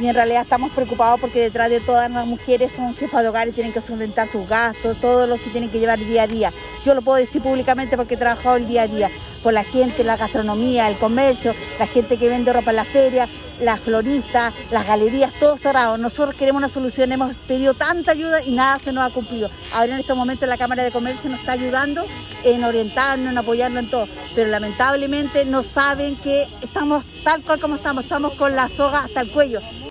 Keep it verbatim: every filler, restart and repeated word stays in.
y en realidad estamos preocupados porque detrás de todas las mujeres son jefas de hogar y tienen que solventar sus gastos, todos los que tienen que llevar día a día. Yo lo puedo decir públicamente porque he trabajado el día a día, por la gente, la gastronomía, el comercio, la gente que vende ropa en la feria, las floristas, las galerías, todo cerrado. Nosotros queremos una solución, hemos pedido tanta ayuda y nada se nos ha cumplido. Ahora en estos momentos la Cámara de Comercio nos está ayudando en orientarnos, en apoyarnos en todo, pero lamentablemente no saben que estamos tal cual como estamos, estamos con la soga hasta el cuello.